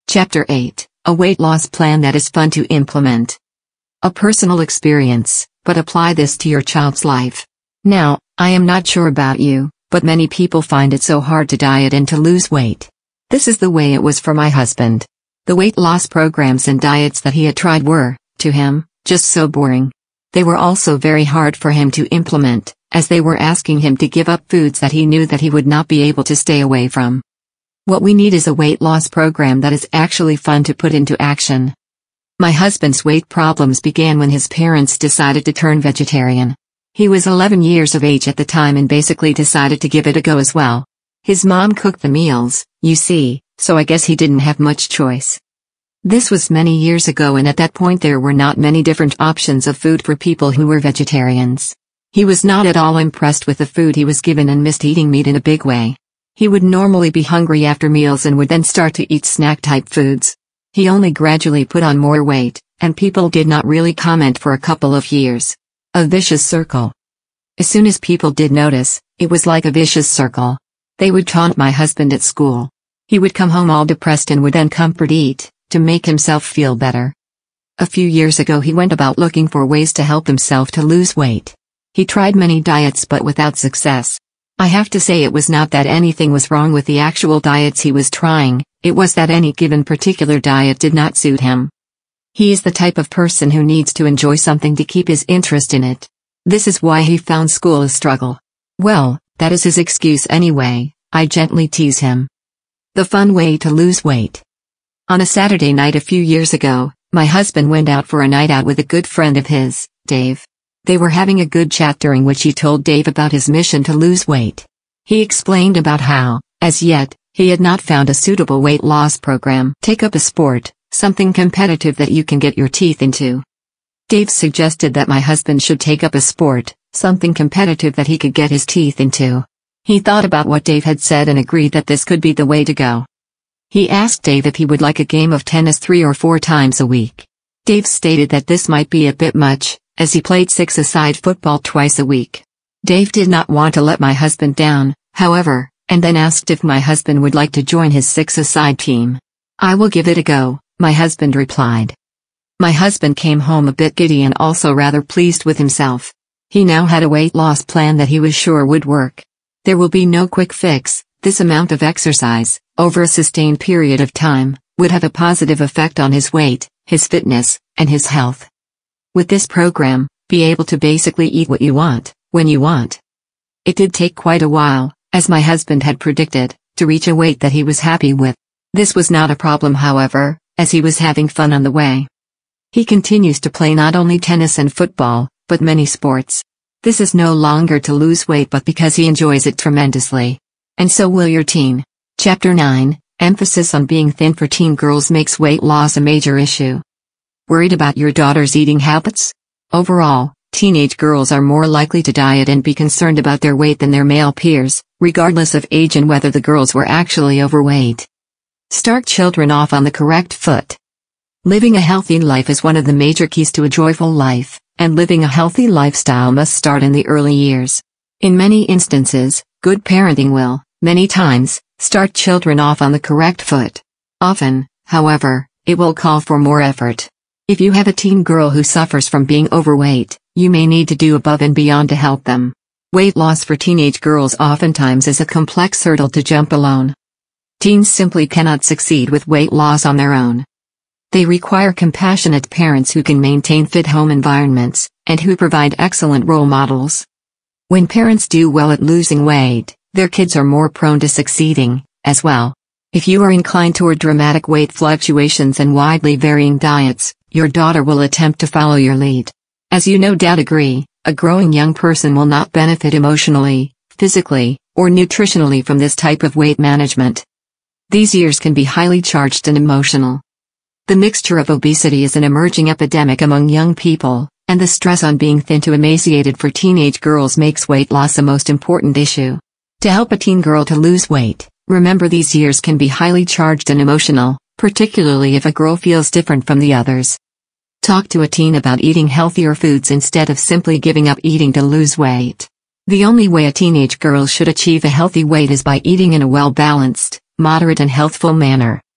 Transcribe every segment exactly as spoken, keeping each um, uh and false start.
Chapter eight, A Weight Loss Plan That is Fun to Implement. A personal experience, but apply this to your child's life. Now, I am not sure about you, but many people find it so hard to diet and to lose weight. This is the way it was for my husband. The weight loss programs and diets that he had tried were, to him, just so boring. They were also very hard for him to implement, as they were asking him to give up foods that he knew that he would not be able to stay away from. What we need is a weight loss program that is actually fun to put into action. My husband's weight problems began when his parents decided to turn vegetarian. He was eleven years of age at the time and basically decided to give it a go as well. His mom cooked the meals, you see, so I guess he didn't have much choice. This was many years ago, and at that point there were not many different options of food for people who were vegetarians. He was not at all impressed with the food he was given and missed eating meat in a big way. He would normally be hungry after meals and would then start to eat snack-type foods. He only gradually put on more weight, and people did not really comment for a couple of years. A vicious circle. As soon as people did notice, it was like a vicious circle. They would taunt my husband at school. He would come home all depressed and would then comfort eat, to make himself feel better. A few years ago he went about looking for ways to help himself to lose weight. He tried many diets but without success. I have to say it was not that anything was wrong with the actual diets he was trying, it was that any given particular diet did not suit him. He is the type of person who needs to enjoy something to keep his interest in it. This is why he found school a struggle. Well, that is his excuse anyway, I gently tease him. The fun way to lose weight. On a Saturday night a few years ago, my husband went out for a night out with a good friend of his, Dave. They were having a good chat during which he told Dave about his mission to lose weight. He explained about how, as yet, he had not found a suitable weight loss program. Take up a sport, something competitive that you can get your teeth into. Dave suggested that my husband should take up a sport, something competitive that he could get his teeth into. He thought about what Dave had said and agreed that this could be the way to go. He asked Dave if he would like a game of tennis three or four times a week. Dave stated that this might be a bit much, as he played six-a-side football twice a week. Dave did not want to let my husband down, however, and then asked if my husband would like to join his six-a-side team. I will give it a go, my husband replied. My husband came home a bit giddy and also rather pleased with himself. He now had a weight loss plan that he was sure would work. There will be no quick fix. This amount of exercise, over a sustained period of time, would have a positive effect on his weight, his fitness, and his health. With this program, be able to basically eat what you want, when you want. It did take quite a while, as my husband had predicted, to reach a weight that he was happy with. This was not a problem, however, as he was having fun on the way. He continues to play not only tennis and football, but many sports. This is no longer to lose weight but because he enjoys it tremendously. And so will your teen. Chapter nine, Emphasis on being thin for teen girls makes weight loss a major issue. Worried about your daughter's eating habits? Overall, teenage girls are more likely to diet and be concerned about their weight than their male peers, regardless of age and whether the girls were actually overweight. Start children off on the correct foot. Living a healthy life is one of the major keys to a joyful life, and living a healthy lifestyle must start in the early years. In many instances, good parenting will, many times, start children off on the correct foot. Often, however, it will call for more effort. If you have a teen girl who suffers from being overweight, you may need to do above and beyond to help them. Weight loss for teenage girls oftentimes is a complex hurdle to jump alone. Teens simply cannot succeed with weight loss on their own. They require compassionate parents who can maintain fit home environments, and who provide excellent role models. When parents do well at losing weight, their kids are more prone to succeeding, as well. If you are inclined toward dramatic weight fluctuations and widely varying diets, your daughter will attempt to follow your lead. As you no doubt agree, a growing young person will not benefit emotionally, physically, or nutritionally from this type of weight management. These years can be highly charged and emotional. The mixture of obesity is an emerging epidemic among young people, and the stress on being thin to emaciated for teenage girls makes weight loss a most important issue. To help a teen girl to lose weight, remember these years can be highly charged and emotional, particularly if a girl feels different from the others. Talk to a teen about eating healthier foods instead of simply giving up eating to lose weight. The only way a teenage girl should achieve a healthy weight is by eating in a well-balanced, moderate and healthful manner.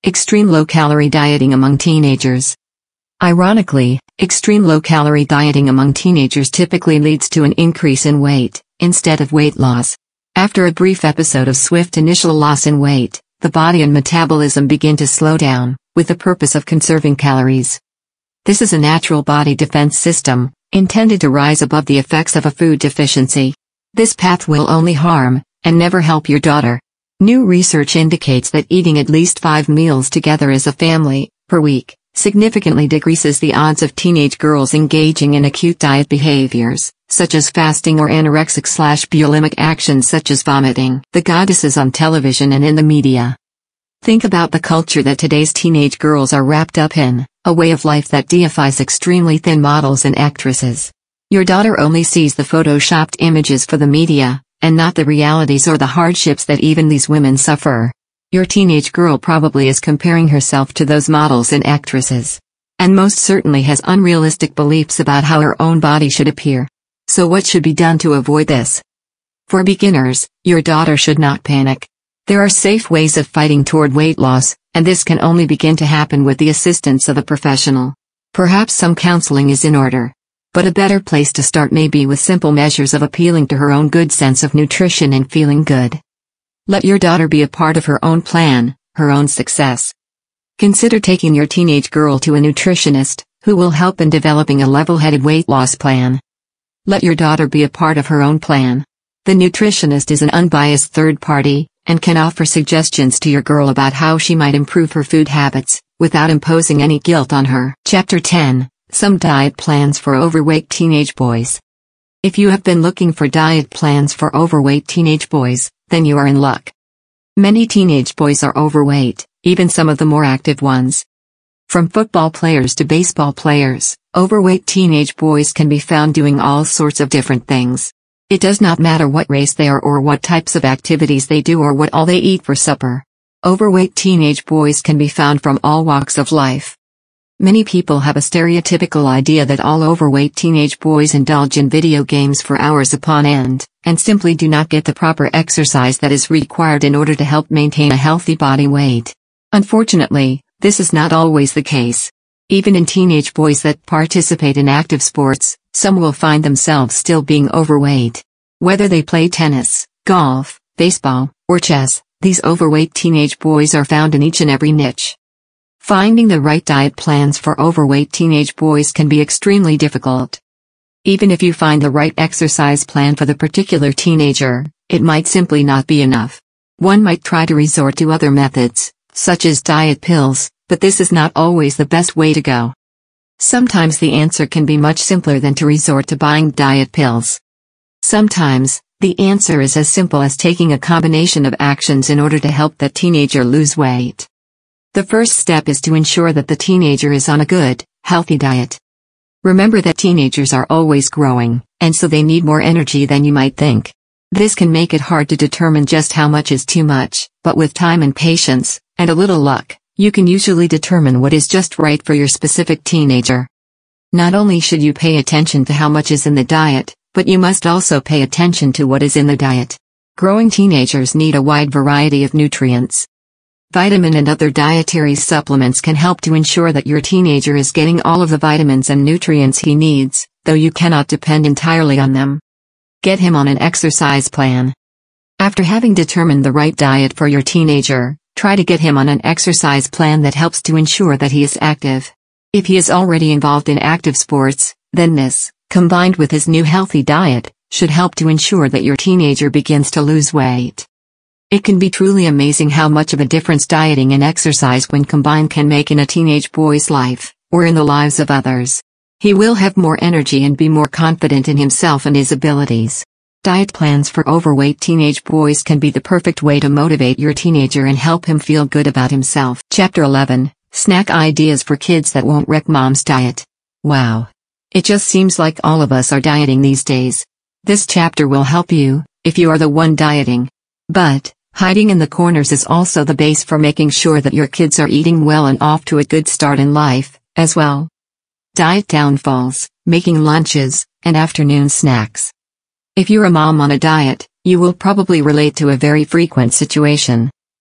Extreme low-calorie dieting among teenagers. Ironically, extreme low-calorie dieting among teenagers typically leads to an increase in weight, instead of weight loss. After a brief episode of swift initial loss in weight, the body and metabolism begin to slow down, with the purpose of conserving calories. This is a natural body defense system, intended to rise above the effects of a food deficiency. This path will only harm, and never help your daughter. New research indicates that eating at least five meals together as a family, per week, significantly decreases the odds of teenage girls engaging in acute diet behaviors, such as fasting or anorexic-slash-bulimic actions such as vomiting. The goddesses on television and in the media. Think about the culture that today's teenage girls are wrapped up in, a way of life that deifies extremely thin models and actresses. Your daughter only sees the photoshopped images for the media, and not the realities or the hardships that even these women suffer. Your teenage girl probably is comparing herself to those models and actresses. And most certainly has unrealistic beliefs about how her own body should appear. So what should be done to avoid this? For beginners, your daughter should not panic. There are safe ways of fighting toward weight loss, and this can only begin to happen with the assistance of a professional. Perhaps some counseling is in order. But a better place to start may be with simple measures of appealing to her own good sense of nutrition and feeling good. Let your daughter be a part of her own plan, her own success. Consider taking your teenage girl to a nutritionist, who will help in developing a level-headed weight loss plan. Let your daughter be a part of her own plan. The nutritionist is an unbiased third party, and can offer suggestions to your girl about how she might improve her food habits, without imposing any guilt on her. Chapter ten. Some diet plans for overweight teenage boys. If you have been looking for diet plans for overweight teenage boys, then you are in luck. Many teenage boys are overweight, even some of the more active ones. From football players to baseball players, overweight teenage boys can be found doing all sorts of different things. It does not matter what race they are or what types of activities they do or what all they eat for supper. Overweight teenage boys can be found from all walks of life. Many people have a stereotypical idea that all overweight teenage boys indulge in video games for hours upon end, and simply do not get the proper exercise that is required in order to help maintain a healthy body weight. Unfortunately, this is not always the case. Even in teenage boys that participate in active sports, some will find themselves still being overweight. Whether they play tennis, golf, baseball, or chess, these overweight teenage boys are found in each and every niche. Finding the right diet plans for overweight teenage boys can be extremely difficult. Even if you find the right exercise plan for the particular teenager, it might simply not be enough. One might try to resort to other methods, such as diet pills, but this is not always the best way to go. Sometimes the answer can be much simpler than to resort to buying diet pills. Sometimes, the answer is as simple as taking a combination of actions in order to help that teenager lose weight. The first step is to ensure that the teenager is on a good, healthy diet. Remember that teenagers are always growing, and so they need more energy than you might think. This can make it hard to determine just how much is too much, but with time and patience, and a little luck, you can usually determine what is just right for your specific teenager. Not only should you pay attention to how much is in the diet, but you must also pay attention to what is in the diet. Growing teenagers need a wide variety of nutrients. Vitamin and other dietary supplements can help to ensure that your teenager is getting all of the vitamins and nutrients he needs, though you cannot depend entirely on them. Get him on an exercise plan. After having determined the right diet for your teenager, try to get him on an exercise plan that helps to ensure that he is active. If he is already involved in active sports, then this, combined with his new healthy diet, should help to ensure that your teenager begins to lose weight. It can be truly amazing how much of a difference dieting and exercise when combined can make in a teenage boy's life, or in the lives of others. He will have more energy and be more confident in himself and his abilities. Diet plans for overweight teenage boys can be the perfect way to motivate your teenager and help him feel good about himself. Chapter eleven. Snack Ideas for Kids That Won't Wreck Mom's Diet. Wow. It just seems like all of us are dieting these days. This chapter will help you, if you are the one dieting. But, hiding in the corners is also the base for making sure that your kids are eating well and off to a good start in life, as well. Diet downfalls, making lunches, and afternoon snacks. If you're a mom on a diet, you will probably relate to a very frequent situation.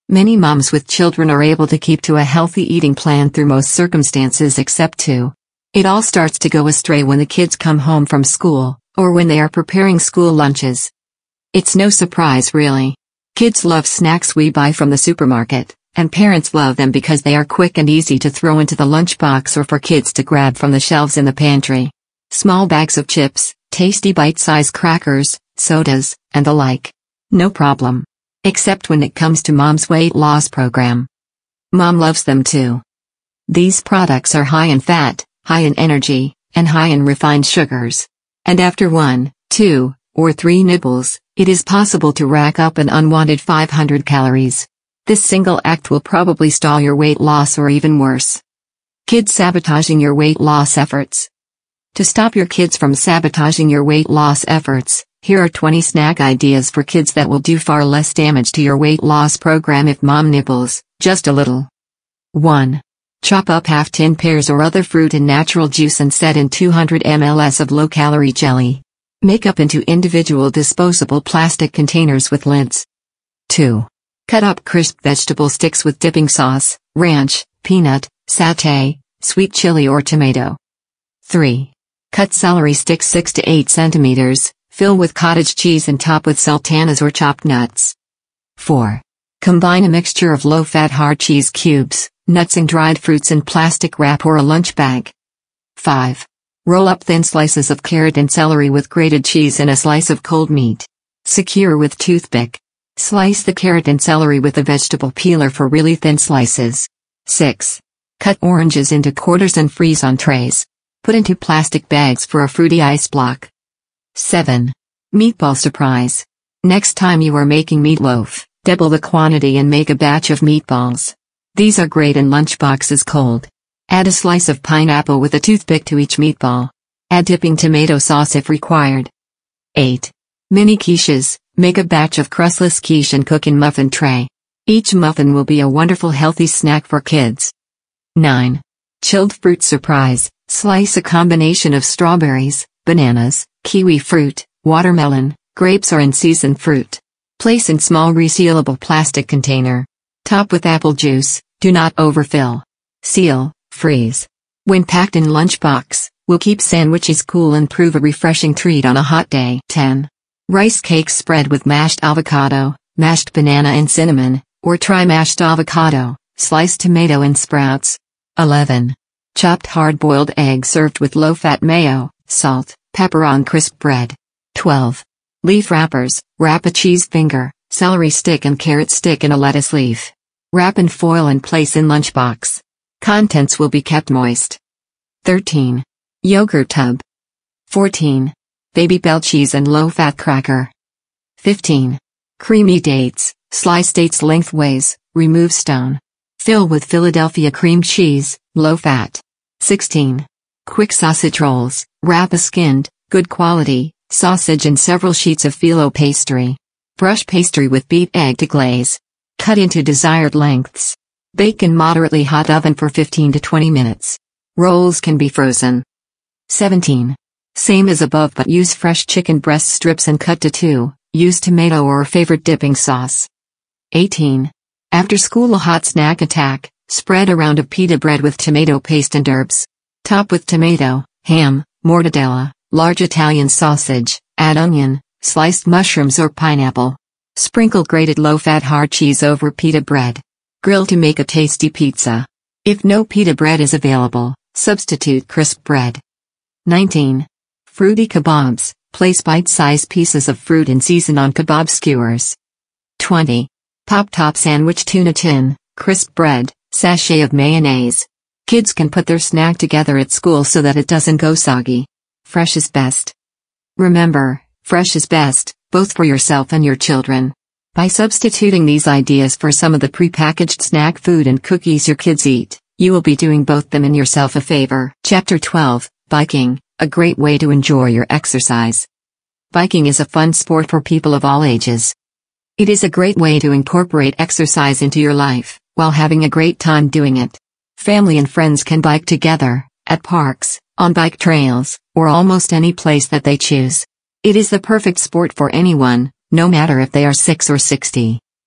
Many moms with children are able to keep to a healthy eating plan through most circumstances except two. It all starts to go astray when the kids come home from school, or when they are preparing school lunches. It's no surprise really. Kids love snacks we buy from the supermarket, and parents love them because they are quick and easy to throw into the lunchbox or for kids to grab from the shelves in the pantry. Small bags of chips, tasty bite-sized crackers, sodas, and the like. No problem. Except when it comes to Mom's weight loss program. Mom loves them too. These products are high in fat, high in energy, and high in refined sugars. And after one, two, or three nibbles, it is possible to rack up an unwanted five hundred calories. This single act will probably stall your weight loss or even worse. Kids sabotaging your weight loss efforts. To stop your kids from sabotaging your weight loss efforts, here are twenty snack ideas for kids that will do far less damage to your weight loss program if mom nibbles, just a little. one. Chop up half tin pears or other fruit in natural juice and set in two hundred milliliters of low-calorie jelly. Make up into individual disposable plastic containers with lids. two. Cut up crisp vegetable sticks with dipping sauce, ranch, peanut, satay, sweet chili or tomato. three. Cut celery sticks six to eight centimeters, fill with cottage cheese and top with sultanas or chopped nuts. four. Combine a mixture of low-fat hard cheese cubes, nuts and dried fruits in plastic wrap or a lunch bag. five. Roll up thin slices of carrot and celery with grated cheese and a slice of cold meat. Secure with toothpick. Slice the carrot and celery with a vegetable peeler for really thin slices. six. Cut oranges into quarters and freeze on trays. Put into plastic bags for a fruity ice block. seven. Meatball surprise. Next time you are making meatloaf, double the quantity and make a batch of meatballs. These are great in lunchboxes cold. Add a slice of pineapple with a toothpick to each meatball. Add dipping tomato sauce if required. eight. Mini quiches. Make a batch of crustless quiche and cook in muffin tray. Each muffin will be a wonderful healthy snack for kids. nine. Chilled fruit surprise. Slice a combination of strawberries, bananas, kiwi fruit, watermelon, grapes or in-season fruit. Place in small resealable plastic container. Top with apple juice, do not overfill. Seal, freeze. When packed in lunchbox, will keep sandwiches cool and prove a refreshing treat on a hot day. ten. Rice cake spread with mashed avocado, mashed banana and cinnamon, or try mashed avocado, sliced tomato and sprouts. eleven. Chopped hard-boiled egg served with low-fat mayo, salt, pepper on crisp bread. twelve. Leaf wrappers. Wrap a cheese finger, celery stick and carrot stick in a lettuce leaf. Wrap in foil and place in lunchbox. Contents will be kept moist. thirteen. Yogurt tub. fourteen. Baby bell cheese and low-fat cracker. fifteen. Creamy dates. Slice dates lengthways, remove stone. Fill with Philadelphia cream cheese, low-fat. sixteen. Quick sausage rolls. Wrap a skinned, good quality, sausage in several sheets of phyllo pastry. Brush pastry with beat egg to glaze. Cut into desired lengths. Bake in moderately hot oven for fifteen to twenty minutes. Rolls can be frozen. seventeen. Same as above but use fresh chicken breast strips and cut to two. Use tomato or favorite dipping sauce. eighteen. After school a hot snack attack. Spread a round of pita bread with tomato paste and herbs. Top with tomato, ham, mortadella, large Italian sausage, add onion, sliced mushrooms or pineapple. Sprinkle grated low-fat hard cheese over pita bread. Grill to make a tasty pizza. If no pita bread is available, substitute crisp bread. nineteen. Fruity kebabs. Place bite-sized pieces of fruit and season on kebab skewers. twenty. Pop-top sandwich tuna tin, crisp bread, sachet of mayonnaise. Kids can put their snack together at school so that it doesn't go soggy. Fresh is best. Remember, fresh is best, both for yourself and your children. By substituting these ideas for some of the prepackaged snack food and cookies your kids eat, you will be doing both them and yourself a favor. Chapter twelve, Biking, a great way to enjoy your exercise. Biking is a fun sport for people of all ages. It is a great way to incorporate exercise into your life, while having a great time doing it. Family and friends can bike together, at parks, on bike trails, or almost any place that they choose. It is the perfect sport for anyone, no matter if they are six or sixty.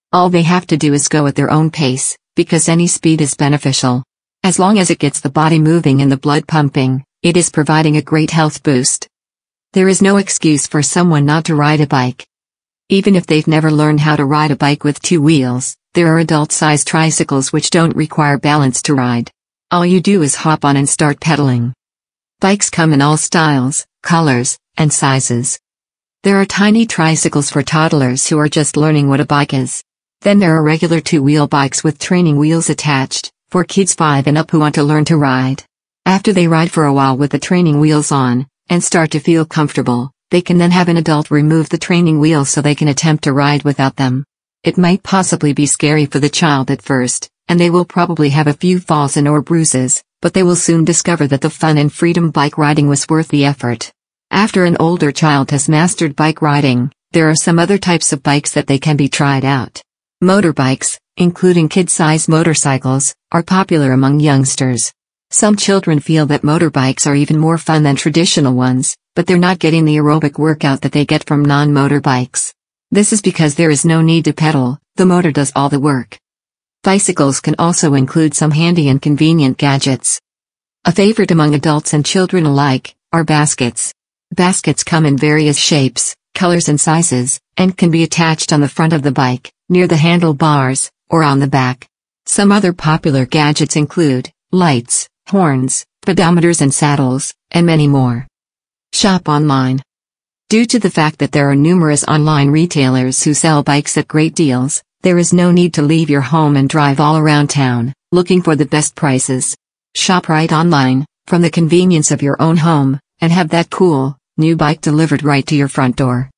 All they have to do is go at their own pace, because any speed is beneficial. As long as it gets the body moving and the blood pumping, it is providing a great health boost. There is no excuse for someone not to ride a bike. Even if they've never learned how to ride a bike with two wheels, there are adult-sized tricycles which don't require balance to ride. All you do is hop on and start pedaling. Bikes come in all styles, colors, and sizes. There are tiny tricycles for toddlers who are just learning what a bike is. Then there are regular two-wheel bikes with training wheels attached, for kids five and up who want to learn to ride. After they ride for a while with the training wheels on, and start to feel comfortable, they can then have an adult remove the training wheels so they can attempt to ride without them. It might possibly be scary for the child at first, and they will probably have a few falls and or bruises, but they will soon discover that the fun and freedom bike riding was worth the effort. After an older child has mastered bike riding, there are some other types of bikes that they can be tried out. Motorbikes, including kid-sized motorcycles, are popular among youngsters. Some children feel that motorbikes are even more fun than traditional ones, but they're not getting the aerobic workout that they get from non-motorbikes. This is because there is no need to pedal, the motor does all the work. Bicycles can also include some handy and convenient gadgets. A favorite among adults and children alike are baskets. Baskets come in various shapes, colors and sizes, and can be attached on the front of the bike, near the handlebars, or on the back. Some other popular gadgets include lights, horns, pedometers and saddles, and many more. Shop online. Due to the fact that there are numerous online retailers who sell bikes at great deals, there is no need to leave your home and drive all around town, looking for the best prices. Shop right online, from the convenience of your own home, and have that cool, new bike delivered right to your front door.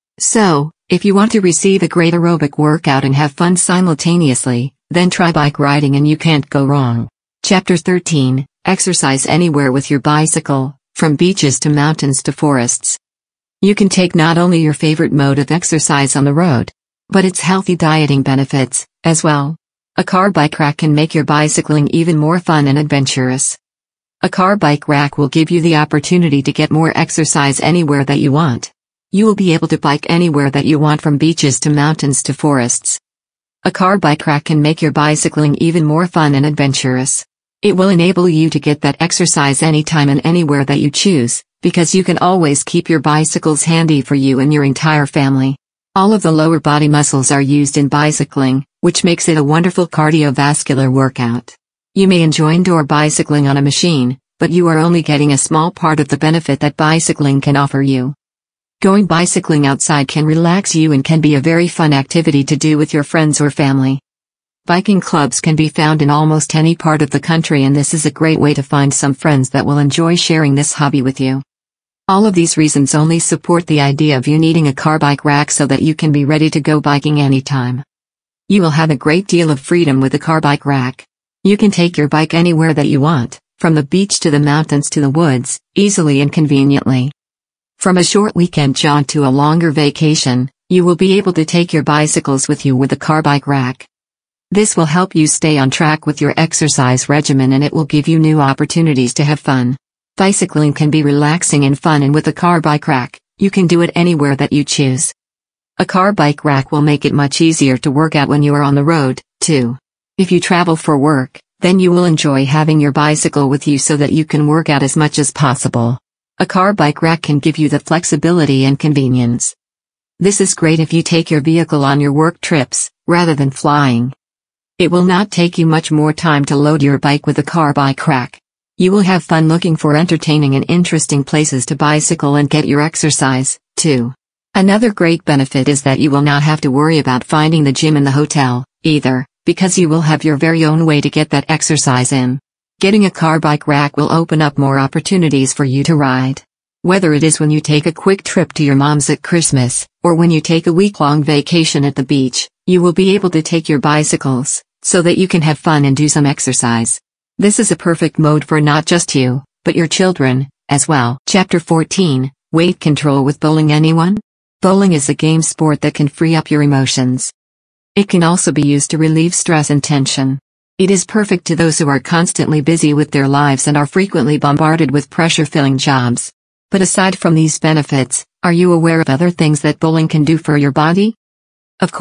So, if you want to receive a great aerobic workout and have fun simultaneously, then try bike riding and you can't go wrong. Chapter thirteen, Exercise Anywhere with Your Bicycle, from beaches to mountains to forests. You can take not only your favorite mode of exercise on the road, but its healthy dieting benefits, as well. A car bike rack can make your bicycling even more fun and adventurous. A car bike rack will give you the opportunity to get more exercise anywhere that you want. You will be able to bike anywhere that you want, from beaches to mountains to forests. A car bike rack can make your bicycling even more fun and adventurous. It will enable you to get that exercise anytime and anywhere that you choose, because you can always keep your bicycles handy for you and your entire family. All of the lower body muscles are used in bicycling, which makes it a wonderful cardiovascular workout. You may enjoy indoor bicycling on a machine, but you are only getting a small part of the benefit that bicycling can offer you. Going bicycling outside can relax you and can be a very fun activity to do with your friends or family. Biking clubs can be found in almost any part of the country, and this is a great way to find some friends that will enjoy sharing this hobby with you. All of these reasons only support the idea of you needing a car bike rack so that you can be ready to go biking anytime. You will have a great deal of freedom with a car bike rack. You can take your bike anywhere that you want, from the beach to the mountains to the woods, easily and conveniently. From a short weekend jaunt to a longer vacation, you will be able to take your bicycles with you with a car bike rack. This will help you stay on track with your exercise regimen, and it will give you new opportunities to have fun. Bicycling can be relaxing and fun, and with a car bike rack, you can do it anywhere that you choose. A car bike rack will make it much easier to work out when you are on the road, too. If you travel for work, then you will enjoy having your bicycle with you so that you can work out as much as possible. A car bike rack can give you the flexibility and convenience. This is great if you take your vehicle on your work trips, rather than flying. It will not take you much more time to load your bike with a car bike rack. You will have fun looking for entertaining and interesting places to bicycle and get your exercise, too. Another great benefit is that you will not have to worry about finding the gym in the hotel, either, because you will have your very own way to get that exercise in. Getting a car bike rack will open up more opportunities for you to ride. Whether it is when you take a quick trip to your mom's at Christmas, or when you take a week-long vacation at the beach, you will be able to take your bicycles, so that you can have fun and do some exercise. This is a perfect mode for not just you, but your children, as well. Chapter fourteen, Weight Control with Bowling. Anyone? Bowling is a game sport that can free up your emotions. It can also be used to relieve stress and tension. It is perfect to those who are constantly busy with their lives and are frequently bombarded with pressure-filling jobs. But aside from these benefits, are you aware of other things that bowling can do for your body? Of course,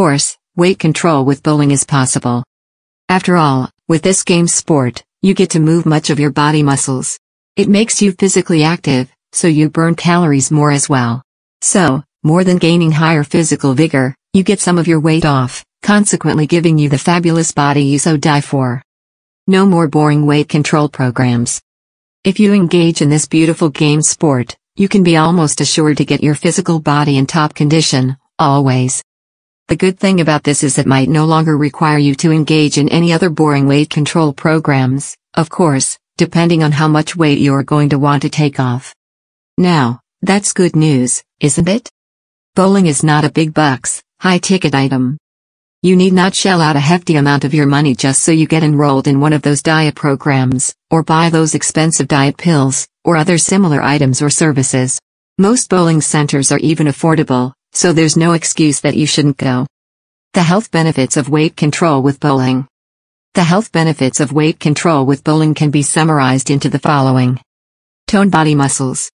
weight control with bowling is possible. After all, with this game sport, you get to move much of your body muscles. It makes you physically active, so you burn calories more as well. So, more than gaining higher physical vigor, you get some of your weight off, consequently giving you the fabulous body you so die for. No more boring weight control programs. If you engage in this beautiful game sport, you can be almost assured to get your physical body in top condition, always. The good thing about this is it might no longer require you to engage in any other boring weight control programs, of course, depending on how much weight you're going to want to take off. Now, that's good news, isn't it? Bowling is not a big bucks, high-ticket item. You need not shell out a hefty amount of your money just so you get enrolled in one of those diet programs, or buy those expensive diet pills, or other similar items or services. Most bowling centers are even affordable, so there's no excuse that you shouldn't go. The health benefits of weight control with bowling. The health benefits of weight control with bowling can be summarized into the following. Tone body muscles.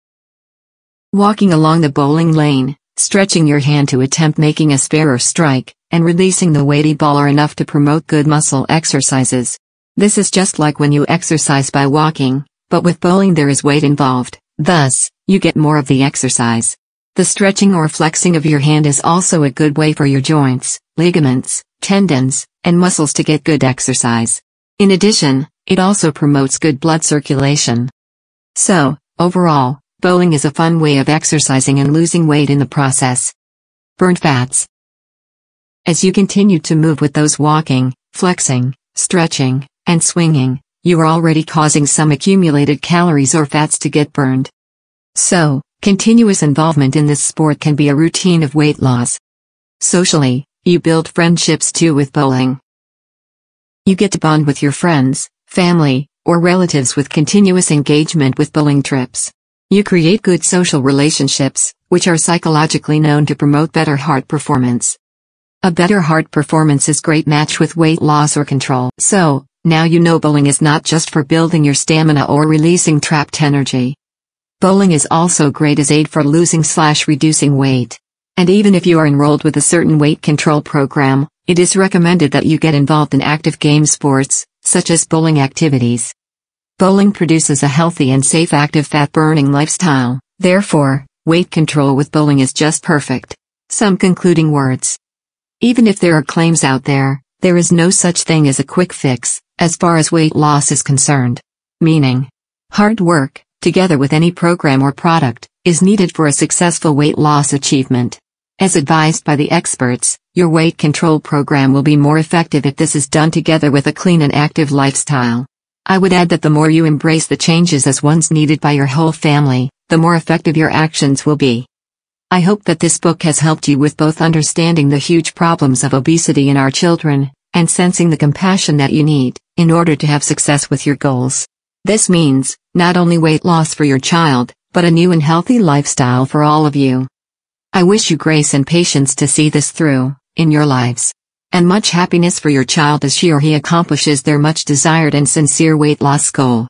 Walking along the bowling lane, stretching your hand to attempt making a spare or strike, and releasing the weighty ball are enough to promote good muscle exercises. This is just like when you exercise by walking, but with bowling there is weight involved, thus, you get more of the exercise. The stretching or flexing of your hand is also a good way for your joints, ligaments, tendons, and muscles to get good exercise. In addition, it also promotes good blood circulation. So, overall, bowling is a fun way of exercising and losing weight in the process. Burned fats. As you continue to move with those walking, flexing, stretching, and swinging, you are already causing some accumulated calories or fats to get burned. So, continuous involvement in this sport can be a routine of weight loss. Socially, you build friendships too with bowling. You get to bond with your friends, family, or relatives with continuous engagement with bowling trips. You create good social relationships, which are psychologically known to promote better heart performance. A better heart performance is great match with weight loss or control. So, now you know bowling is not just for building your stamina or releasing trapped energy. Bowling is also great as aid for losing slash reducing weight. And even if you are enrolled with a certain weight control program, it is recommended that you get involved in active game sports, such as bowling activities. Bowling produces a healthy and safe active fat-burning lifestyle, therefore, weight control with bowling is just perfect. Some concluding words. Even if there are claims out there, there is no such thing as a quick fix, as far as weight loss is concerned. Meaning, hard work, together with any program or product, is needed for a successful weight loss achievement. As advised by the experts, your weight control program will be more effective if this is done together with a clean and active lifestyle. I would add that the more you embrace the changes as ones needed by your whole family, the more effective your actions will be. I hope that this book has helped you with both understanding the huge problems of obesity in our children, and sensing the compassion that you need, in order to have success with your goals. This means, not only weight loss for your child, but a new and healthy lifestyle for all of you. I wish you grace and patience to see this through, in your lives. And much happiness for your child as she or he accomplishes their much desired and sincere weight loss goal.